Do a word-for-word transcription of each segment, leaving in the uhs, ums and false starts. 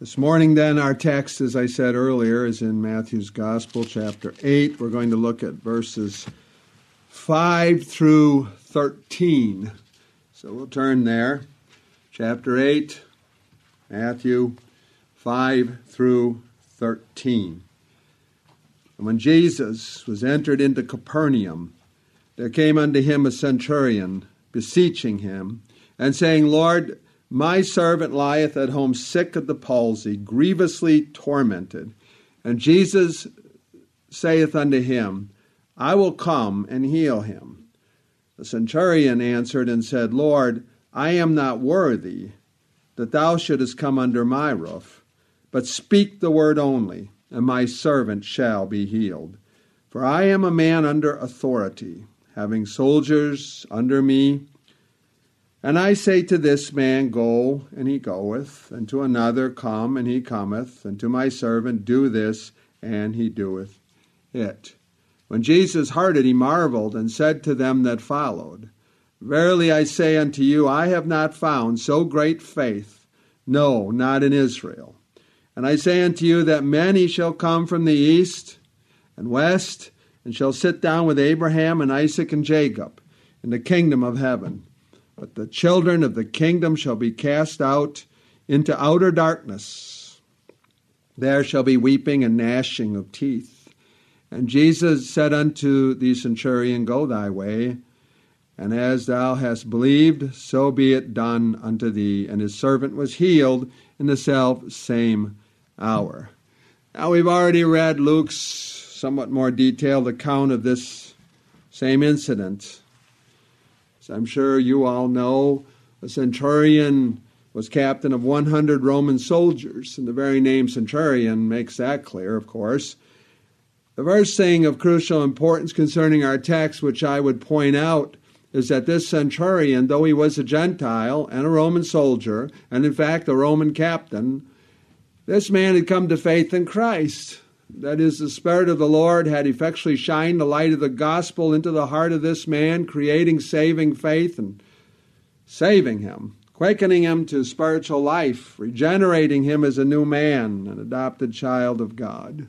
This morning, then, our text, as I said earlier, is in Matthew's Gospel, chapter eight. We're going to look at verses five through thirteen. So we'll turn there. Chapter eight, Matthew five through thirteen. And when Jesus was entered into Capernaum, there came unto him a centurion, beseeching him, and saying, Lord, my servant lieth at home sick of the palsy, grievously tormented. And Jesus saith unto him, I will come and heal him. The centurion answered and said, Lord, I am not worthy that thou shouldest come under my roof, but speak the word only, and my servant shall be healed. For I am a man under authority, having soldiers under me. And I say to this man, Go, and he goeth, and to another, Come, and he cometh, and to my servant, Do this, and he doeth it. When Jesus heard it, he marveled, and said to them that followed, Verily I say unto you, I have not found so great faith, no, not in Israel. And I say unto you that many shall come from the east and west, and shall sit down with Abraham and Isaac and Jacob in the kingdom of heaven. But the children of the kingdom shall be cast out into outer darkness. There shall be weeping and gnashing of teeth. And Jesus said unto the centurion, Go thy way, and as thou hast believed, so be it done unto thee. And his servant was healed in the self same hour. Now we've already read Luke's somewhat more detailed account of this same incident. As I'm sure you all know, a centurion was captain of one hundred Roman soldiers, and the very name centurion makes that clear, of course. The first thing of crucial importance concerning our text, which I would point out, is that this centurion, though he was a Gentile and a Roman soldier, and in fact a Roman captain, this man had come to faith in Christ. That is, the Spirit of the Lord had effectually shined the light of the gospel into the heart of this man, creating saving faith and saving him, quickening him to spiritual life, regenerating him as a new man, an adopted child of God.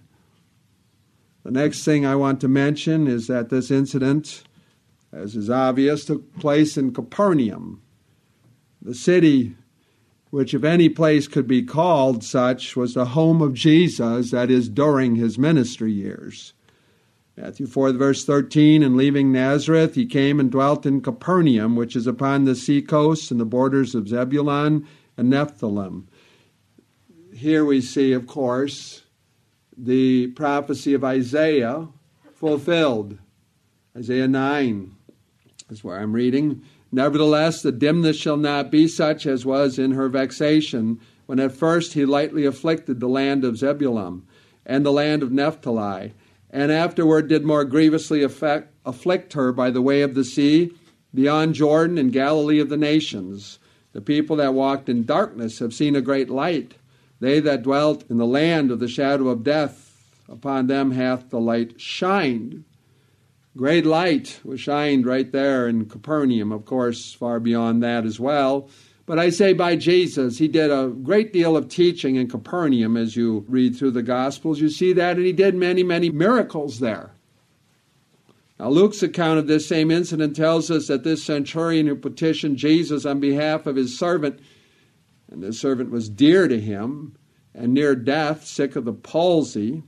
The next thing I want to mention is that this incident, as is obvious, took place in Capernaum, the city which if any place could be called such, was the home of Jesus, that is, during his ministry years. Matthew four, verse thirteen, And leaving Nazareth, he came and dwelt in Capernaum, which is upon the sea coast and the borders of Zebulun and Nephthalim. Here we see, of course, the prophecy of Isaiah fulfilled. Isaiah nine is where I'm reading. Nevertheless, the dimness shall not be such as was in her vexation, when at first he lightly afflicted the land of Zebulun and the land of Naphtali, and afterward did more grievously affect, afflict her by the way of the sea, beyond Jordan and Galilee of the nations. The people that walked in darkness have seen a great light. They that dwelt in the land of the shadow of death, upon them hath the light shined. Great light was shined right there in Capernaum, of course, far beyond that as well. But I say by Jesus, he did a great deal of teaching in Capernaum as you read through the Gospels. You see that, and he did many, many miracles there. Now, Luke's account of this same incident tells us that this centurion who petitioned Jesus on behalf of his servant, and this servant was dear to him, and near death, sick of the palsy.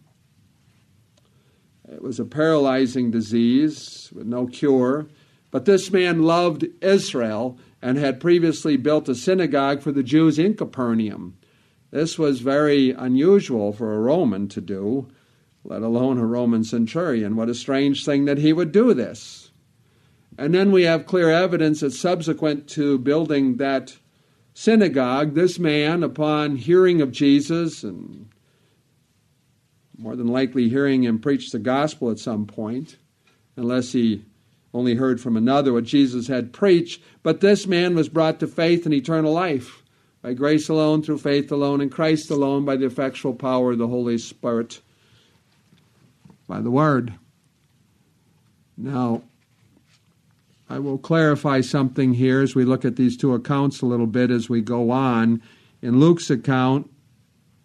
It was a paralyzing disease with no cure. But this man loved Israel and had previously built a synagogue for the Jews in Capernaum. This was very unusual for a Roman to do, let alone a Roman centurion. What a strange thing that he would do this. And then we have clear evidence that subsequent to building that synagogue, this man, upon hearing of Jesus and more than likely hearing him preach the gospel at some point, unless he only heard from another what Jesus had preached. But this man was brought to faith and eternal life by grace alone, through faith alone, in Christ alone, by the effectual power of the Holy Spirit, by the Word. Now, I will clarify something here as we look at these two accounts a little bit as we go on. In Luke's account,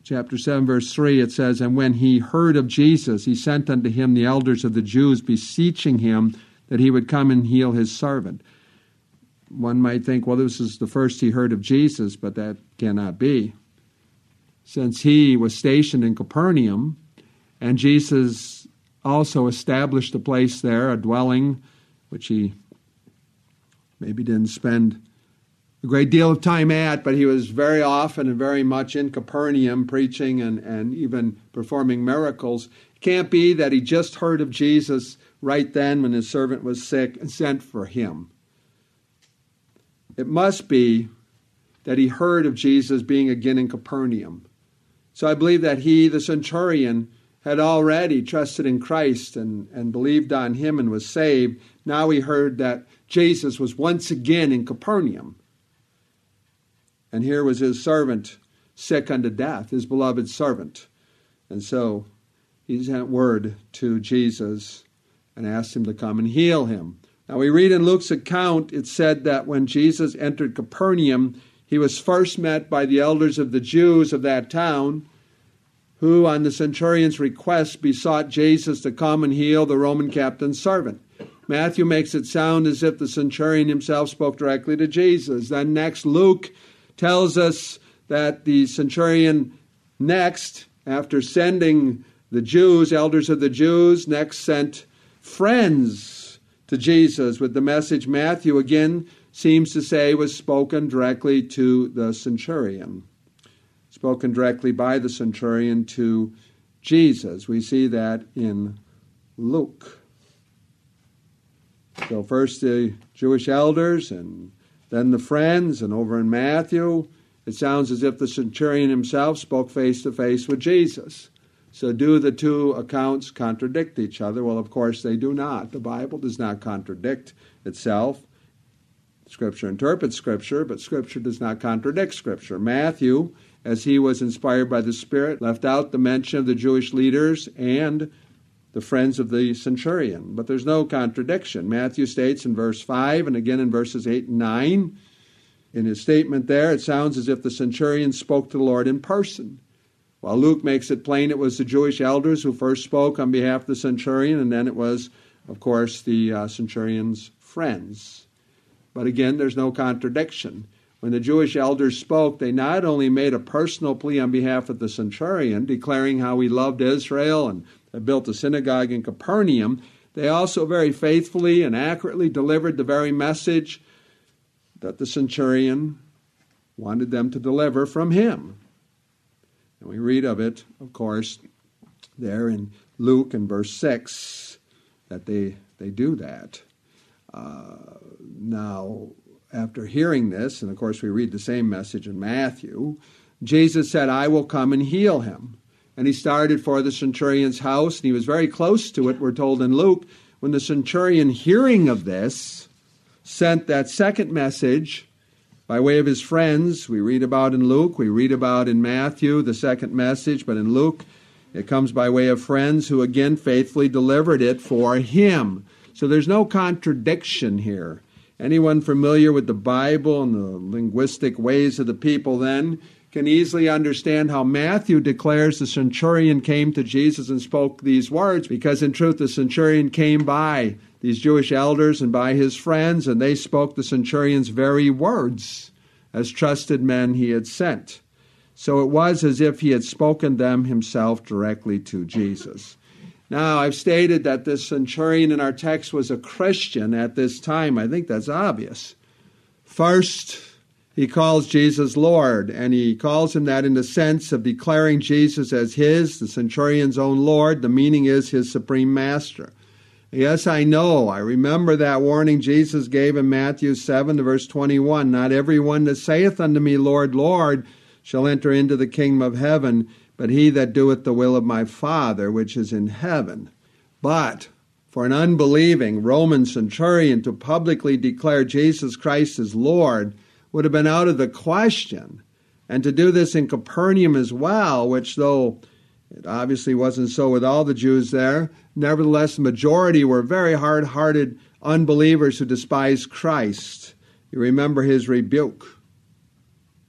chapter seven, verse three, it says, "And when he heard of Jesus, he sent unto him the elders of the Jews, beseeching him that he would come and heal his servant." One might think, well, this is the first he heard of Jesus, but that cannot be. Since he was stationed in Capernaum, and Jesus also established a place there, a dwelling, which he maybe didn't spend a great deal of time at, but he was very often and very much in Capernaum preaching and, and even performing miracles. It can't be that he just heard of Jesus right then when his servant was sick and sent for him. It must be that he heard of Jesus being again in Capernaum. So I believe that he, the centurion, had already trusted in Christ and, and believed on him and was saved. Now he heard that Jesus was once again in Capernaum. And here was his servant sick unto death, his beloved servant. And so he sent word to Jesus and asked him to come and heal him. Now we read in Luke's account, it said that when Jesus entered Capernaum, he was first met by the elders of the Jews of that town, who on the centurion's request besought Jesus to come and heal the Roman captain's servant. Matthew makes it sound as if the centurion himself spoke directly to Jesus. Then next, Luke tells us that the centurion next, after sending the Jews, elders of the Jews, next sent friends to Jesus with the message Matthew again seems to say was spoken directly to the centurion. Spoken directly by the centurion to Jesus. We see that in Luke. So first the Jewish elders and then the friends, and over in Matthew, it sounds as if the centurion himself spoke face to face with Jesus. So do the two accounts contradict each other? Well, of course they do not. The Bible does not contradict itself. Scripture interprets Scripture, but Scripture does not contradict Scripture. Matthew, as he was inspired by the Spirit, left out the mention of the Jewish leaders and the friends of the centurion. But there's no contradiction. Matthew states in verse five and again in verses eight and nine, in his statement there, it sounds as if the centurion spoke to the Lord in person. While Luke makes it plain it was the Jewish elders who first spoke on behalf of the centurion, and then it was, of course, the uh, centurion's friends. But again, there's no contradiction. When the Jewish elders spoke, they not only made a personal plea on behalf of the centurion, declaring how he loved Israel and had built a synagogue in Capernaum, they also very faithfully and accurately delivered the very message that the centurion wanted them to deliver from him. And we read of it, of course, there in Luke in verse six, that they, they do that. Uh, now, after hearing this, and of course we read the same message in Matthew, Jesus said, "I will come and heal him." And he started for the centurion's house, and he was very close to it, we're told in Luke, when the centurion, hearing of this, sent that second message by way of his friends. We read about in Luke, we read about in Matthew the second message, but in Luke it comes by way of friends who again faithfully delivered it for him. So there's no contradiction here. Anyone familiar with the Bible and the linguistic ways of the people then can easily understand how Matthew declares the centurion came to Jesus and spoke these words, because in truth the centurion came by these Jewish elders and by his friends, and they spoke the centurion's very words as trusted men he had sent. So it was as if he had spoken them himself directly to Jesus. Now, I've stated that this centurion in our text was a Christian at this time. I think that's obvious. First, he calls Jesus Lord, and he calls him that in the sense of declaring Jesus as his, the centurion's own Lord. The meaning is his supreme master. Yes, I know. I remember that warning Jesus gave in Matthew seven to verse twenty-one. Not everyone that saith unto me, Lord, Lord, shall enter into the kingdom of heaven, but he that doeth the will of my Father which is in heaven. But for an unbelieving Roman centurion to publicly declare Jesus Christ as Lord would have been out of the question. And to do this in Capernaum as well, which though it obviously wasn't so with all the Jews there, nevertheless the majority were very hard-hearted unbelievers who despised Christ. You remember his rebuke.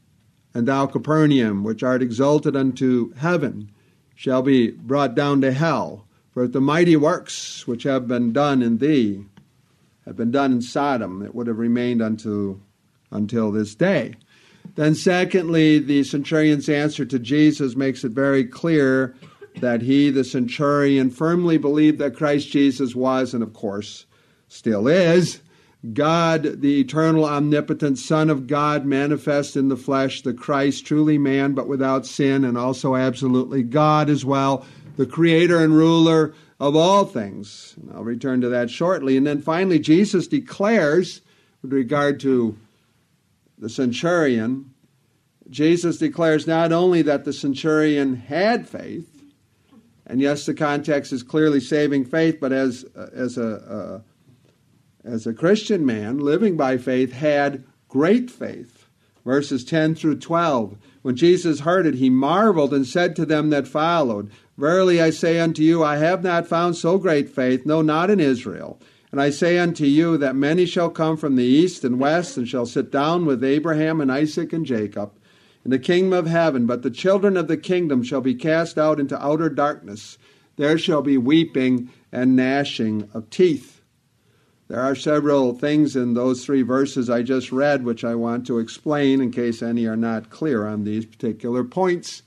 And thou, Capernaum, which art exalted unto heaven, shall be brought down to hell. For if the mighty works which have been done in thee had been done in Sodom, it would have remained unto, until this day. Then secondly, the centurion's answer to Jesus makes it very clear that he, the centurion, firmly believed that Christ Jesus was, and of course still is, God, the eternal, omnipotent Son of God, manifest in the flesh, the Christ, truly man, but without sin, and also absolutely God as well, the creator and ruler of all things. And I'll return to that shortly. And then finally, Jesus declares, with regard to the centurion, Jesus declares not only that the centurion had faith, and yes, the context is clearly saving faith, but as, as a... a as a Christian man living by faith, had great faith. Verses ten through twelve. When Jesus heard it, he marveled and said to them that followed, Verily I say unto you, I have not found so great faith, no, not in Israel. And I say unto you that many shall come from the east and west, and shall sit down with Abraham and Isaac and Jacob in the kingdom of heaven. But the children of the kingdom shall be cast out into outer darkness. There shall be weeping and gnashing of teeth. There are several things in those three verses I just read which I want to explain in case any are not clear on these particular points.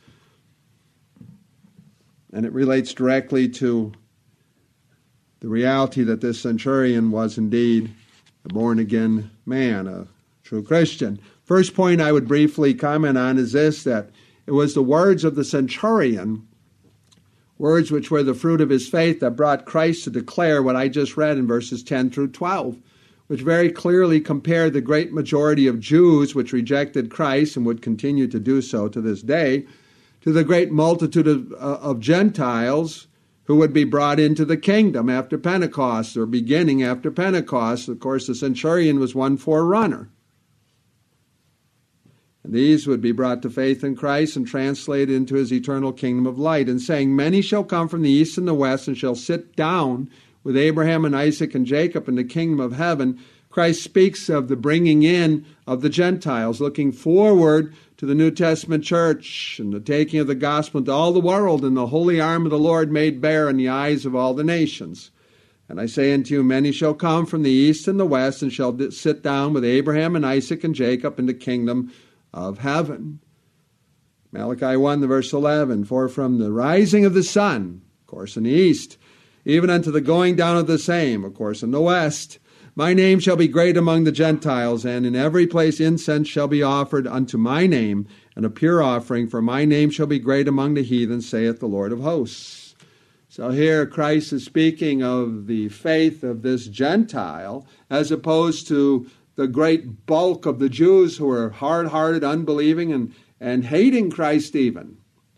And it relates directly to the reality that this centurion was indeed a born-again man, a true Christian. First point I would briefly comment on is this, that it was the words of the centurion, words which were the fruit of his faith, that brought Christ to declare what I just read in verses ten through twelve, which very clearly compared the great majority of Jews which rejected Christ and would continue to do so to this day, to the great multitude of, uh, of Gentiles who would be brought into the kingdom after Pentecost, or beginning after Pentecost. Of course, the centurion was one forerunner. And these would be brought to faith in Christ and translated into his eternal kingdom of light, and saying, Many shall come from the east and the west, and shall sit down with Abraham and Isaac and Jacob in the kingdom of heaven. Christ speaks of the bringing in of the Gentiles, looking forward to the New Testament church and the taking of the gospel into all the world, and the holy arm of the Lord made bare in the eyes of all the nations. And I say unto you, many shall come from the east and the west, and shall sit down with Abraham and Isaac and Jacob in the kingdom of heaven. Malachi one, the verse eleven, For from the rising of the sun, of course in the east, even unto the going down of the same, of course in the west, my name shall be great among the Gentiles, and in every place incense shall be offered unto my name, and a pure offering, for my name shall be great among the heathen, saith the Lord of hosts. So here Christ is speaking of the faith of this Gentile, as opposed to the great bulk of the Jews who are hard-hearted, unbelieving, and, and hating Christ even.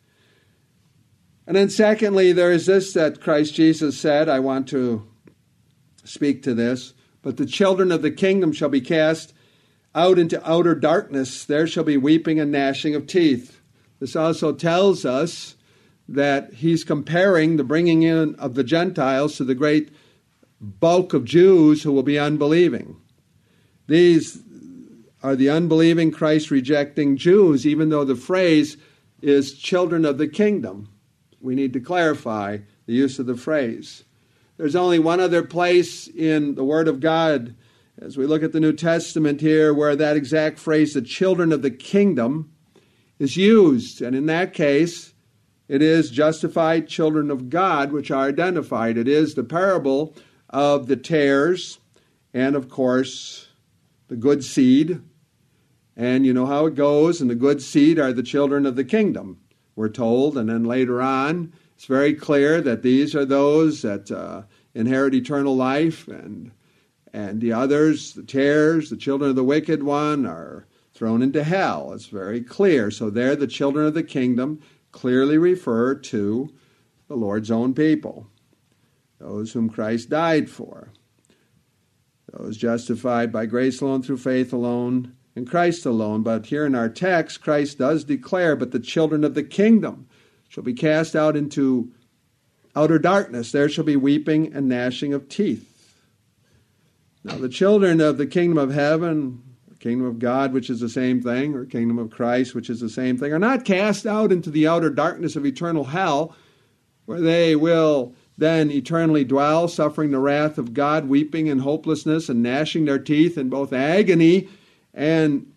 And then secondly, there is this that Christ Jesus said, I want to speak to this, but the children of the kingdom shall be cast out into outer darkness. There shall be weeping and gnashing of teeth. This also tells us that he's comparing the bringing in of the Gentiles to the great bulk of Jews who will be unbelieving. These are the unbelieving, Christ-rejecting Jews, even though the phrase is children of the kingdom. We need to clarify the use of the phrase. There's only one other place in the Word of God, as we look at the New Testament here, where that exact phrase, the children of the kingdom, is used. And in that case, it is justified children of God, which are identified. It is the parable of the tares and, of course, the good seed. And you know how it goes, and the good seed are the children of the kingdom, we're told. And then later on, it's very clear that these are those that uh, inherit eternal life, and and the others, the tares, the children of the wicked one, are thrown into hell. It's very clear. So there, the children of the kingdom clearly refer to the Lord's own people, those whom Christ died for, those justified by grace alone, through faith alone, in Christ alone. But here in our text, Christ does declare, but the children of the kingdom shall be cast out into outer darkness. There shall be weeping and gnashing of teeth. Now, the children of the kingdom of heaven, kingdom of God, which is the same thing, or kingdom of Christ, which is the same thing, are not cast out into the outer darkness of eternal hell, where they will then eternally dwell, suffering the wrath of God, weeping in hopelessness and gnashing their teeth in both agony and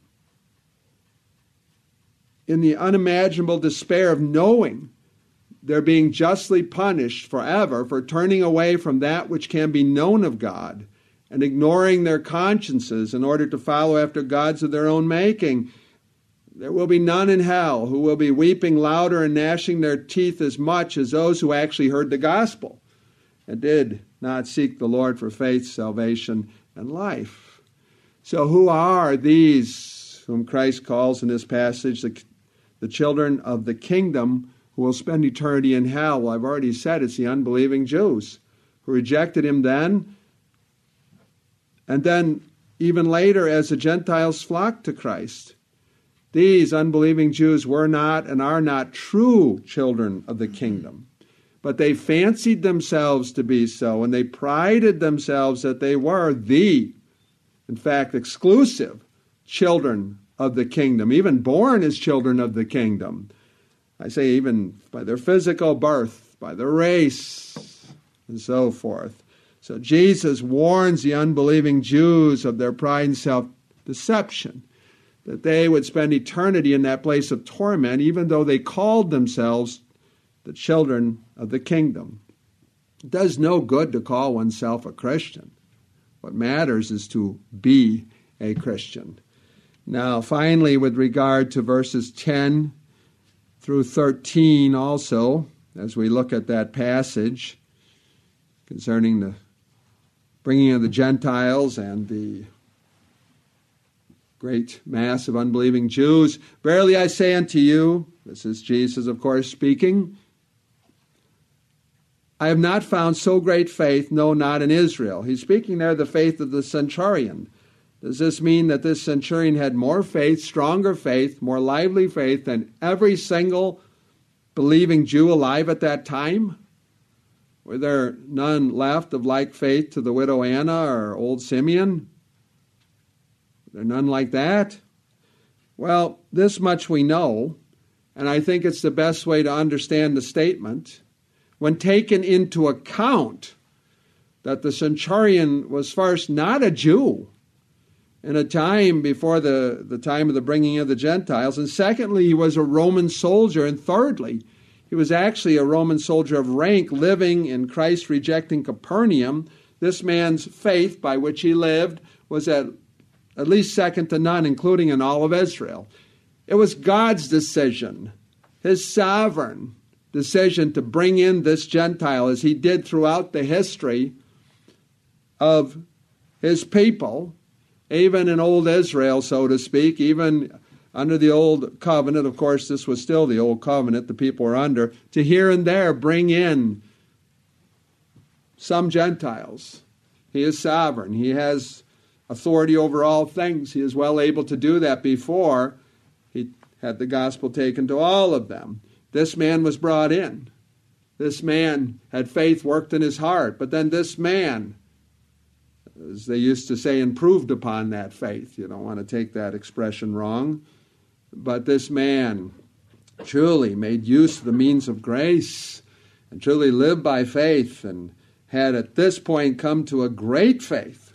in the unimaginable despair of knowing they're being justly punished forever for turning away from that which can be known of God and ignoring their consciences in order to follow after gods of their own making. There will be none in hell who will be weeping louder and gnashing their teeth as much as those who actually heard the gospel and did not seek the Lord for faith, salvation, and life. So who are these whom Christ calls in this passage the, the children of the kingdom who will spend eternity in hell? Well, I've already said it's the unbelieving Jews who rejected him then, and then even later as the Gentiles flocked to Christ. These unbelieving Jews were not and are not true children of the kingdom, but they fancied themselves to be so, and they prided themselves that they were the, in fact, exclusive children of the kingdom, even born as children of the kingdom. I say even by their physical birth, by their race, and so forth. So Jesus warns the unbelieving Jews of their pride and self-deception, that they would spend eternity in that place of torment, even though they called themselves the children of the kingdom. It does no good to call oneself a Christian. What matters is to be a Christian. Now, finally, with regard to verses ten through thirteen also, as we look at that passage concerning the bringing of the Gentiles and the great mass of unbelieving Jews. Verily I say unto you, this is Jesus, of course, speaking, I have not found so great faith, no, not in Israel. He's speaking there of the faith of the centurion. Does this mean that this centurion had more faith, stronger faith, more lively faith than every single believing Jew alive at that time? Were there none left of like faith to the widow Anna or old Simeon? Were there none like that? Well, this much we know, and I think it's the best way to understand the statement. When taken into account that the centurion was first not a Jew in a time before the, the time of the bringing of the Gentiles, and secondly, he was a Roman soldier, and thirdly, he was actually a Roman soldier of rank living in Christ rejecting Capernaum. This man's faith by which he lived was at, at least second to none, including in all of Israel. It was God's decision, his sovereign decision to bring in this Gentile, as he did throughout the history of his people, even in old Israel, so to speak, even under the old covenant. Of course, this was still the old covenant the people were under, to here and there bring in some Gentiles. He is sovereign. He has authority over all things. He is well able to do that before he had the gospel taken to all of them. This man was brought in. This man had faith worked in his heart. But then this man, as they used to say, improved upon that faith. You don't want to take that expression wrong. But this man truly made use of the means of grace and truly lived by faith and had at this point come to a great faith,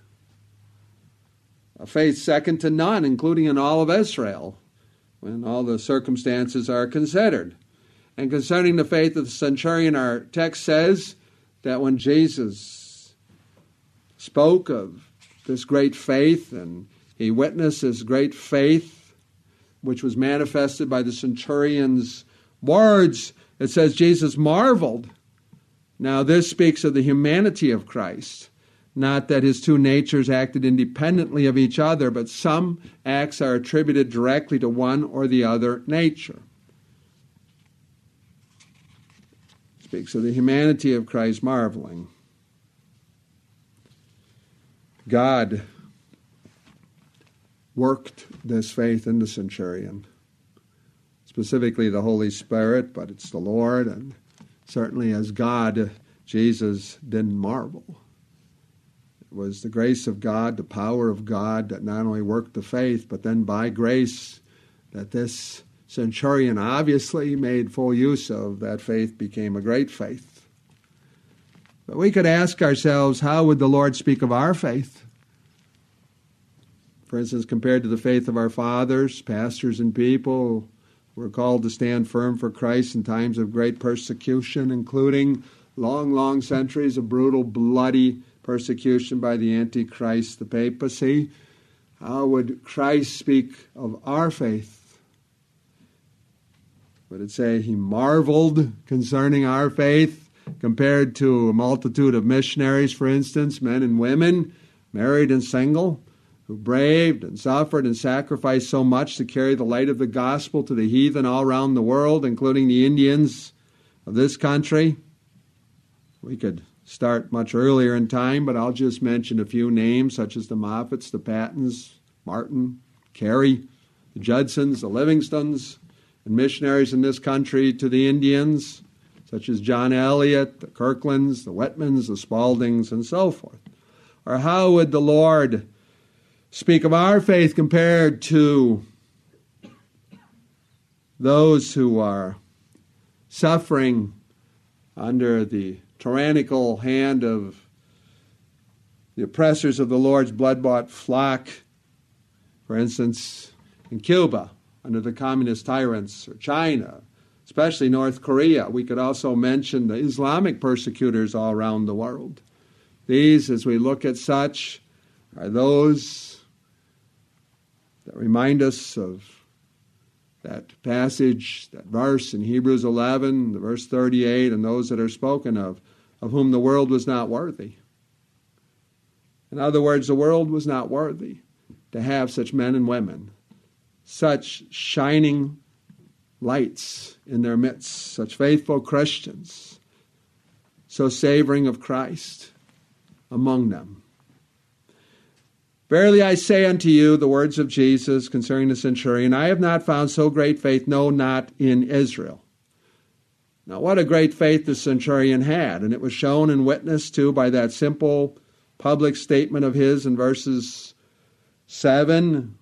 a faith second to none, including in all of Israel, when all the circumstances are considered. And concerning the faith of the centurion, our text says that when Jesus spoke of this great faith and he witnessed his great faith, which was manifested by the centurion's words, it says Jesus marveled. Now this speaks of the humanity of Christ, not that his two natures acted independently of each other, but some acts are attributed directly to one or the other nature. It speaks of the humanity of Christ marveling. God worked this faith in the centurion, specifically the Holy Spirit, but it's the Lord, and certainly as God, Jesus didn't marvel. It It was the grace of God, the power of God that not only worked the faith, but then by grace that this centurion obviously made full use of, that faith became a great faith. But we could ask ourselves, how would the Lord speak of our faith? For instance, compared to the faith of our fathers, pastors, and people, we're called to stand firm for Christ in times of great persecution, including long, long centuries of brutal, bloody persecution by the Antichrist, the papacy. How would Christ speak of our faith? Would it say he marveled concerning our faith compared to a multitude of missionaries, for instance, men and women, married and single, who braved and suffered and sacrificed so much to carry the light of the gospel to the heathen all around the world, including the Indians of this country? We could start much earlier in time, but I'll just mention a few names, such as the Moffats, the Pattons, Martin, Carey, the Judsons, the Livingstons, and missionaries in this country to the Indians, such as John Eliot, the Kirklands, the Whitmans, the Spaldings, and so forth. Or how would the Lord speak of our faith compared to those who are suffering under the tyrannical hand of the oppressors of the Lord's blood-bought flock, for instance, in Cuba, under the communist tyrants, or China, especially North Korea? We could also mention the Islamic persecutors all around the world. These, as we look at such, are those that remind us of that passage, that verse in Hebrews eleven, the verse thirty-eight, and those that are spoken of, of whom the world was not worthy. In other words, the world was not worthy to have such men and women, such shining lights in their midst, such faithful Christians, so savoring of Christ among them. Verily I say unto you, the words of Jesus concerning the centurion, I have not found so great faith, no, not in Israel. Now, what a great faith the centurion had, and it was shown and witnessed to by that simple public statement of his in verses seven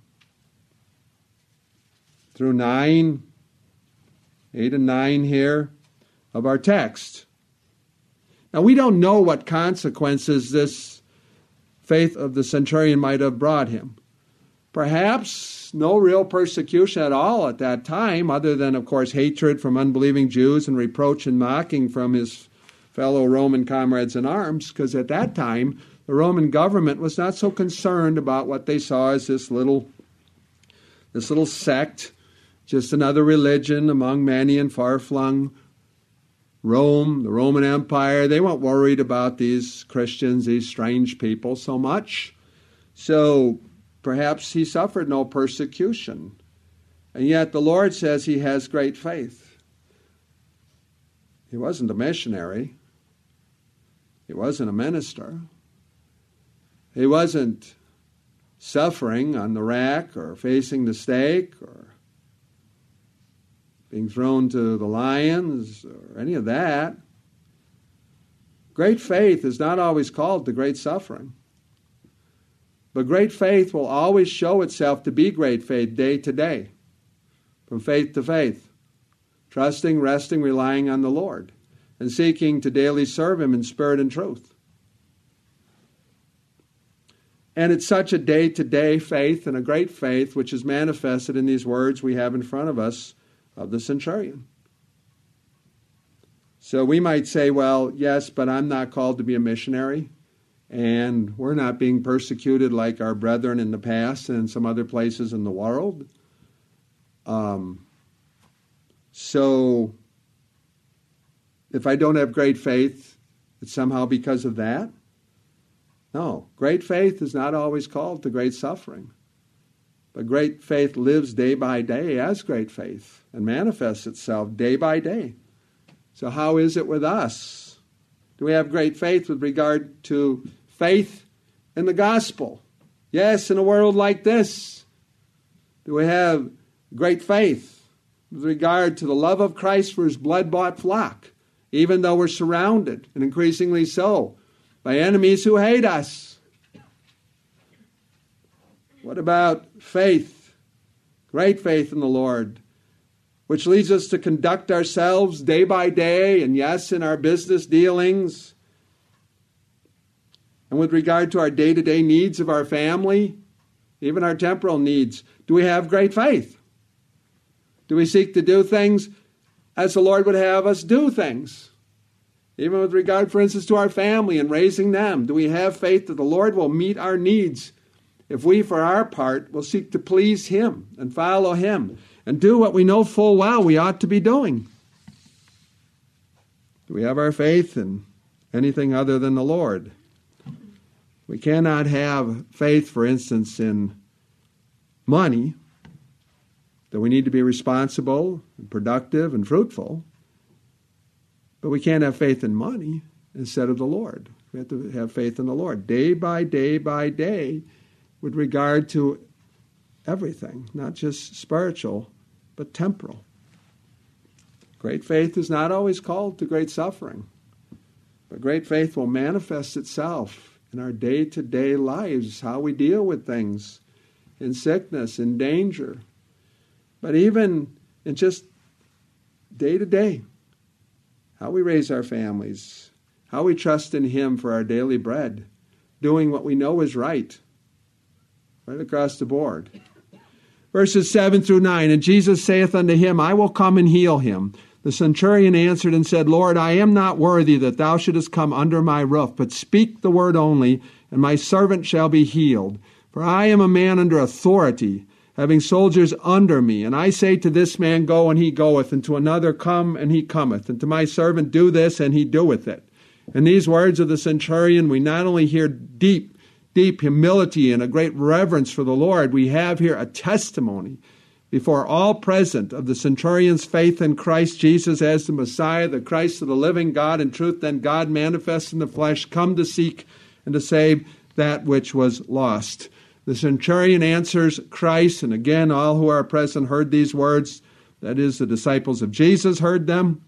through nine, eight and nine here of our text. Now, we don't know what consequences this faith of the centurion might have brought him. Perhaps no real persecution at all at that time, other than, of course, hatred from unbelieving Jews and reproach and mocking from his fellow Roman comrades in arms, because at that time, the Roman government was not so concerned about what they saw as this little, this little sect, just another religion among many in far-flung Rome, the Roman Empire. They weren't worried about these Christians, these strange people, so much. So perhaps he suffered no persecution. And yet the Lord says he has great faith. He wasn't a missionary. He wasn't a minister. He wasn't suffering on the rack or facing the stake or being thrown to the lions, or any of that. Great faith is not always called to great suffering. But great faith will always show itself to be great faith day to day, from faith to faith, trusting, resting, relying on the Lord, and seeking to daily serve Him in spirit and truth. And it's such a day-to-day faith and a great faith which is manifested in these words we have in front of us of the centurion. So we might say, well, yes, but I'm not called to be a missionary, and we're not being persecuted like our brethren in the past and in some other places in the world. Um, so if I don't have great faith, it's somehow because of that? No, great faith is not always called to great suffering. But great faith lives day by day as great faith and manifests itself day by day. So how is it with us? Do we have great faith with regard to faith in the gospel? Yes, in a world like this. Do we have great faith with regard to the love of Christ for His blood-bought flock, even though we're surrounded, and increasingly so, by enemies who hate us? What about faith? Great faith in the Lord, which leads us to conduct ourselves day by day, and yes, in our business dealings, and with regard to our day-to-day needs of our family, even our temporal needs. Do we have great faith? Do we seek to do things as the Lord would have us do things? Even with regard, for instance, to our family and raising them, do we have faith that the Lord will meet our needs if we, for our part, will seek to please Him and follow Him and do what we know full well we ought to be doing? Do we have our faith in anything other than the Lord? We cannot have faith, for instance, in money, that we need to be responsible and productive and fruitful. But we can't have faith in money instead of the Lord. We have to have faith in the Lord day by day by day with regard to everything, not just spiritual, but temporal. Great faith is not always called to great suffering, but great faith will manifest itself in our day-to-day lives, how we deal with things, in sickness, in danger, but even in just day-to-day, how we raise our families, how we trust in Him for our daily bread, doing what we know is right, right across the board. Verses seven through nine, and Jesus saith unto him, I will come and heal him. The centurion answered and said, Lord, I am not worthy that thou shouldest come under my roof, but speak the word only, and my servant shall be healed. For I am a man under authority, having soldiers under me. And I say to this man, go, and he goeth, and to another, come, and he cometh, and to my servant, do this, and he doeth it. In these words of the centurion, we not only hear deep, deep humility and a great reverence for the Lord, we have here a testimony before all present of the centurion's faith in Christ Jesus as the Messiah, the Christ of the living God in truth, then God manifest in the flesh, come to seek and to save that which was lost. The centurion answers Christ, and again, all who are present heard these words. That is, the disciples of Jesus heard them.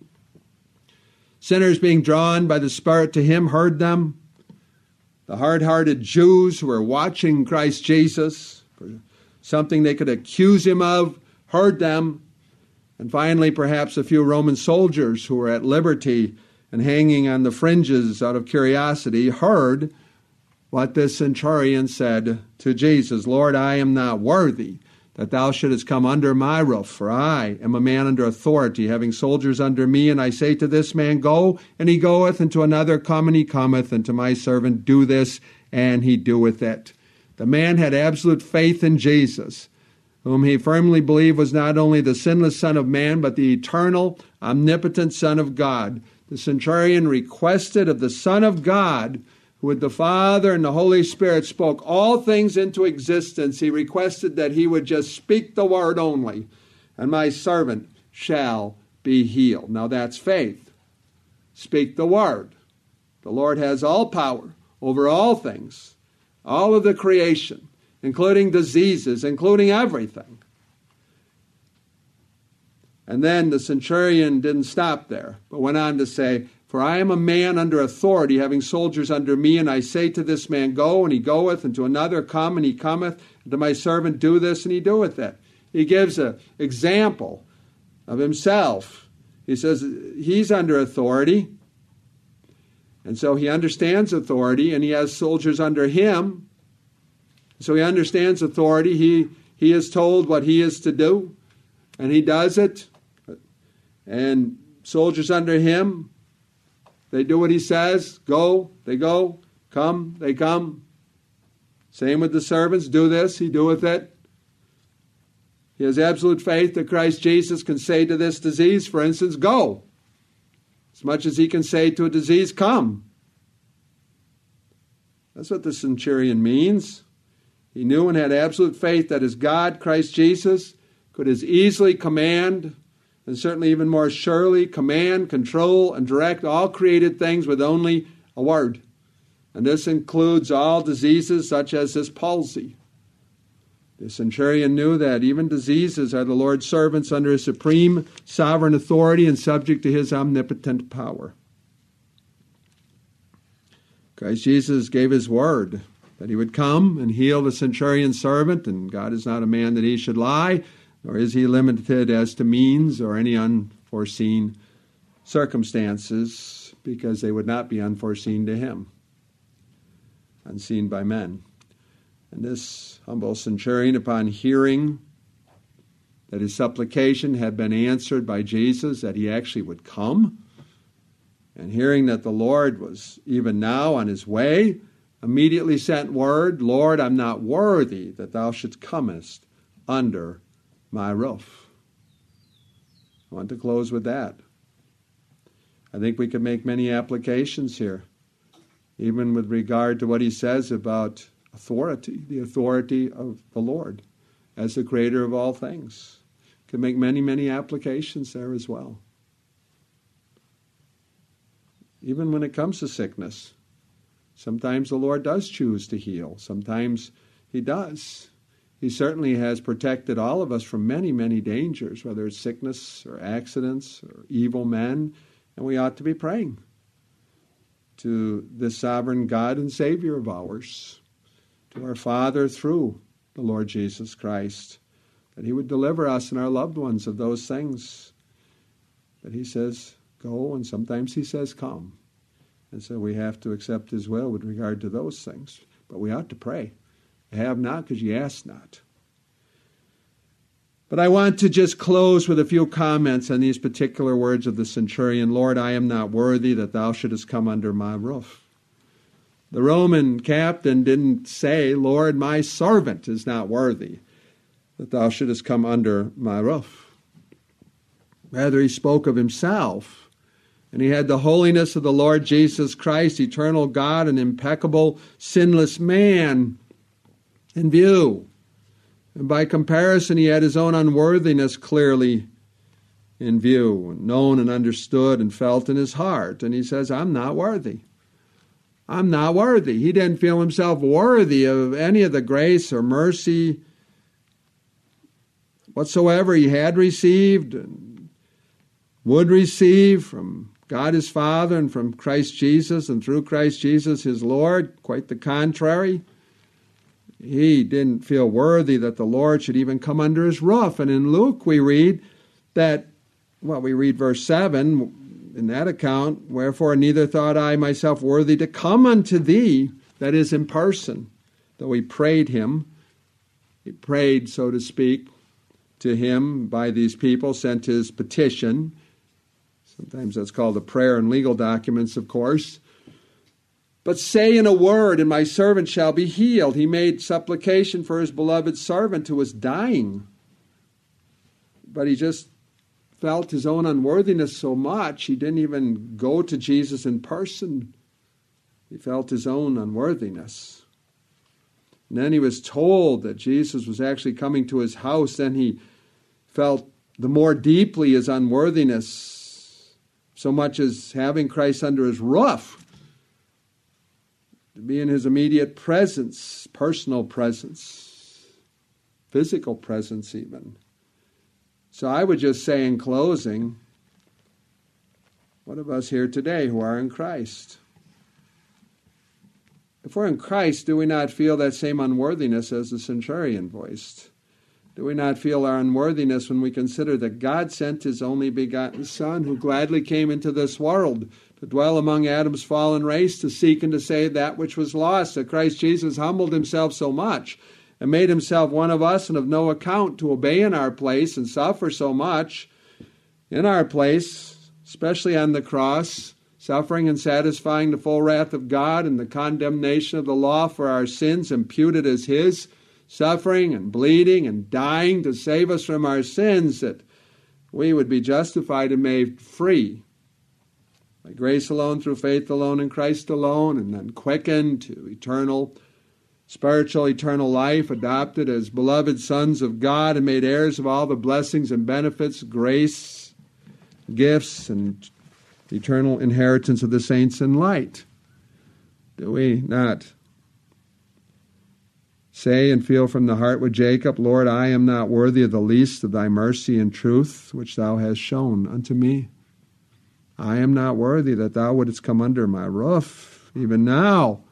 Sinners being drawn by the Spirit to Him heard them. The hard-hearted Jews who were watching Christ Jesus for something they could accuse Him of, heard them. And finally, perhaps a few Roman soldiers who were at liberty and hanging on the fringes out of curiosity heard what this centurion said to Jesus. Lord, I am not worthy that thou shouldest come under my roof, for I am a man under authority, having soldiers under me, and I say to this man, go, and he goeth, and to another, come, and he cometh, and to my servant, do this, and he doeth it. The man had absolute faith in Jesus, whom he firmly believed was not only the sinless Son of Man, but the eternal, omnipotent Son of God. The centurion requested of the Son of God, who with the Father and the Holy Spirit spoke all things into existence, he requested that he would just speak the word only, and my servant shall be healed. Now that's faith. Speak the word. The Lord has all power over all things, all of the creation, including diseases, including everything. And then the centurion didn't stop there, but went on to say, for I am a man under authority, having soldiers under me, and I say to this man, go, and he goeth, and to another, come, and he cometh, and to my servant, do this, and he doeth it. He gives an example of himself. He says he's under authority, and so he understands authority, and he has soldiers under him. So he understands authority. He, he is told what he is to do, and he does it. And soldiers under him, they do what he says. Go, they go. Come, they come. Same with the servants. Do this, he doeth it. He has absolute faith that Christ Jesus can say to this disease, for instance, go. As much as he can say to a disease, come. That's what the centurion means. He knew and had absolute faith that his God, Christ Jesus, could as easily command, and certainly even more surely command, control, and direct all created things with only a word. And this includes all diseases such as this palsy. The centurion knew that even diseases are the Lord's servants under his supreme sovereign authority and subject to his omnipotent power. Christ Jesus gave his word that he would come and heal the centurion's servant, and God is not a man that he should lie, nor is he limited as to means or any unforeseen circumstances, because they would not be unforeseen to him, unseen by men. And this humble centurion, upon hearing that his supplication had been answered by Jesus, that he actually would come, and hearing that the Lord was even now on his way, immediately sent word, Lord, I'm not worthy that thou shouldst comest under my roof. I want to close with that. I think we could make many applications here, even with regard to what he says about authority, the authority of the Lord as the creator of all things. Could make many, many applications there as well. Even when it comes to sickness, sometimes the Lord does choose to heal. Sometimes he does. He certainly has protected all of us from many, many dangers, whether it's sickness or accidents or evil men, and we ought to be praying to this sovereign God and Savior of ours, to our Father through the Lord Jesus Christ, that he would deliver us and our loved ones of those things. But he says, go, and sometimes he says, come. And so we have to accept his will with regard to those things. But we ought to pray. You have not because you ask not. But I want to just close with a few comments on these particular words of the centurion. Lord, I am not worthy that thou shouldest come under my roof. The Roman captain didn't say, Lord, my servant is not worthy that thou shouldest come under my roof. Rather, he spoke of himself, and he had the holiness of the Lord Jesus Christ, eternal God and impeccable, sinless man, in view. And by comparison, he had his own unworthiness clearly in view, known and understood and felt in his heart. And he says, I'm not worthy. I'm not worthy. He didn't feel himself worthy of any of the grace or mercy whatsoever he had received and would receive from God his Father and from Christ Jesus and through Christ Jesus his Lord. Quite the contrary. He didn't feel worthy that the Lord should even come under his roof. And in Luke we read that, well, we read verse seven in that account, wherefore neither thought I myself worthy to come unto thee, that is in person. Though he prayed him, he prayed, so to speak, to him by these people, sent his petition. Sometimes that's called a prayer in legal documents, of course. But say in a word, and my servant shall be healed. He made supplication for his beloved servant who was dying. But he just felt his own unworthiness so much, he didn't even go to Jesus in person. He felt his own unworthiness. And then he was told that Jesus was actually coming to his house. Then he felt the more deeply his unworthiness, so much as having Christ under his roof, to be in his immediate presence, personal presence, physical presence even. So I would just say in closing, what of us here today who are in Christ? If we're in Christ, do we not feel that same unworthiness as the centurion voiced? Do we not feel our unworthiness when we consider that God sent his only begotten Son, who gladly came into this world to dwell among Adam's fallen race, to seek and to save that which was lost, that Christ Jesus humbled himself so much and made himself one of us and of no account to obey in our place and suffer so much in our place, especially on the cross, suffering and satisfying the full wrath of God and the condemnation of the law for our sins imputed as his, suffering and bleeding and dying to save us from our sins, that we would be justified and made free by grace alone, through faith alone, in Christ alone, and then quickened to eternal, spiritual, eternal life, adopted as beloved sons of God and made heirs of all the blessings and benefits, grace, gifts, and eternal inheritance of the saints in light. Do we not say and feel from the heart with Jacob, Lord, I am not worthy of the least of thy mercy and truth, which thou hast shown unto me. I am not worthy that thou wouldest come under my roof. Even now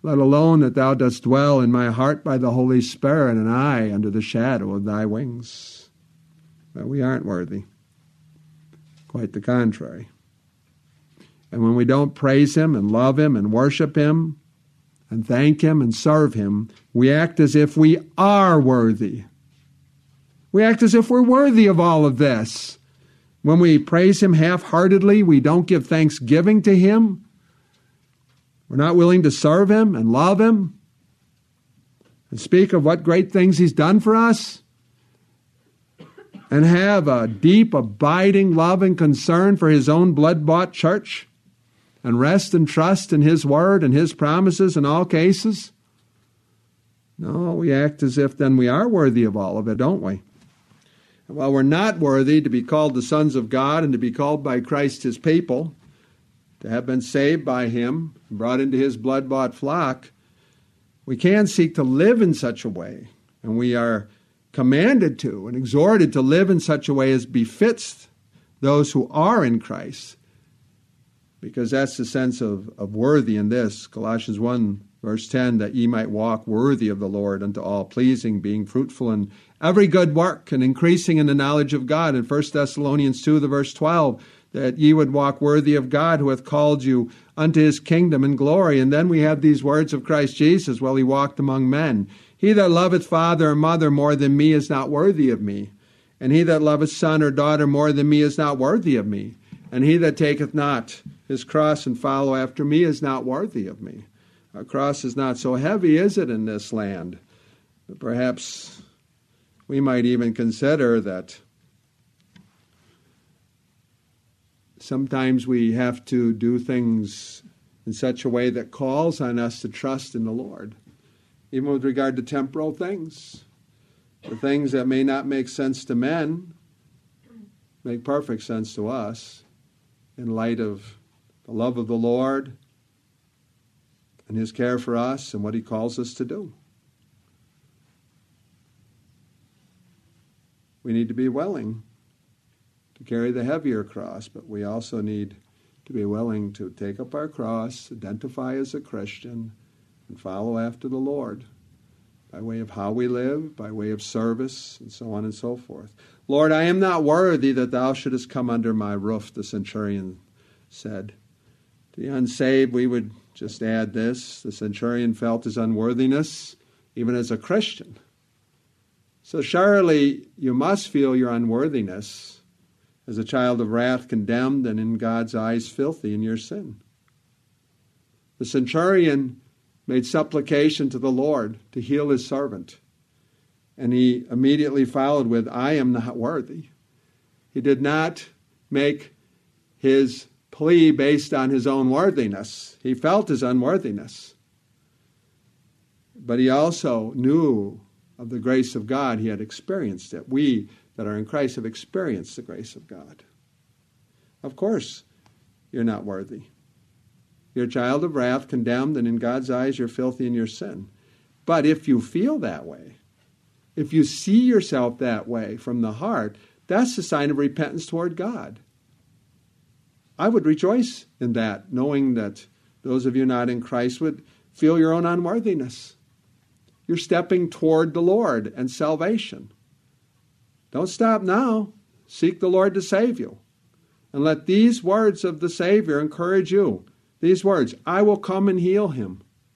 let alone that thou dost dwell in my heart by the Holy Spirit, and I under the shadow of thy wings. But we aren't worthy. Quite the contrary. And when we don't praise him and love him and worship him and thank him and serve him, we act as if we are worthy. We act as if we're worthy of all of this. When we praise him half-heartedly, we don't give thanksgiving to him. We're not willing to serve him and love him and speak of what great things he's done for us and have a deep, abiding love and concern for his own blood-bought church and rest and trust in his word and his promises in all cases. No, we act as if then we are worthy of all of it, don't we? And while we're not worthy to be called the sons of God and to be called by Christ his people, to have been saved by him, brought into his blood-bought flock, we can seek to live in such a way, and we are commanded to and exhorted to live in such a way as befits those who are in Christ, because that's the sense of, of worthy in this. Colossians one, verse ten, that ye might walk worthy of the Lord unto all pleasing, being fruitful in every good work and increasing in the knowledge of God. In First Thessalonians two, the verse twelve, that ye would walk worthy of God who hath called you unto his kingdom and glory. And then we have these words of Christ Jesus while he walked among men. He that loveth father or mother more than me is not worthy of me. And he that loveth son or daughter more than me is not worthy of me. And he that taketh not his cross and follow after me is not worthy of me. Our cross is not so heavy, is it, in this land? But perhaps we might even consider that sometimes we have to do things in such a way that calls on us to trust in the Lord, even with regard to temporal things. The things that may not make sense to men make perfect sense to us in light of the love of the Lord and his care for us and what he calls us to do. We need to be willing to carry the heavier cross, but we also need to be willing to take up our cross, identify as a Christian, and follow after the Lord by way of how we live, by way of service, and so on and so forth. Lord, I am not worthy that thou shouldest come under my roof, the centurion said. To the unsaved, we would just add this. The centurion felt his unworthiness, even as a Christian. So surely you must feel your unworthiness as a child of wrath, condemned and in God's eyes filthy in your sin. The centurion made supplication to the Lord to heal his servant, and he immediately followed with, I am not worthy. He did not make his plea based on his own worthiness. He felt his unworthiness. But he also knew of the grace of God. He had experienced it. We that are in Christ have experienced the grace of God. Of course, you're not worthy. You're a child of wrath, condemned, and in God's eyes you're filthy in your sin. But if you feel that way, if you see yourself that way from the heart, that's a sign of repentance toward God. I would rejoice in that, knowing that those of you not in Christ would feel your own unworthiness. You're stepping toward the Lord and salvation. Don't stop now. Seek the Lord to save you. And let these words of the Savior encourage you. These words, I will come and heal him.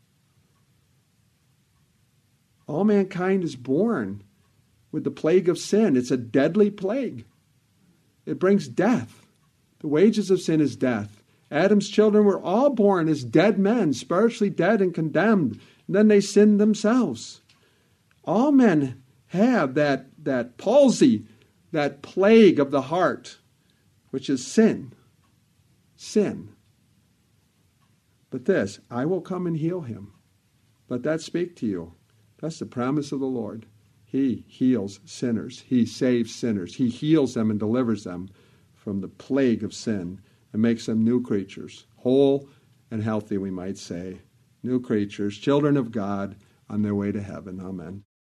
All mankind is born with the plague of sin. It's a deadly plague. It brings death. The wages of sin is death. Adam's children were all born as dead men, spiritually dead and condemned. And then they sinned themselves. All men have that, that palsy, that plague of the heart, which is sin. Sin. But this, I will come and heal him. Let that speak to you. That's the promise of the Lord. He heals sinners. He saves sinners. He heals them and delivers them from the plague of sin and makes them new creatures, whole and healthy, we might say. New creatures, children of God on their way to heaven. Amen.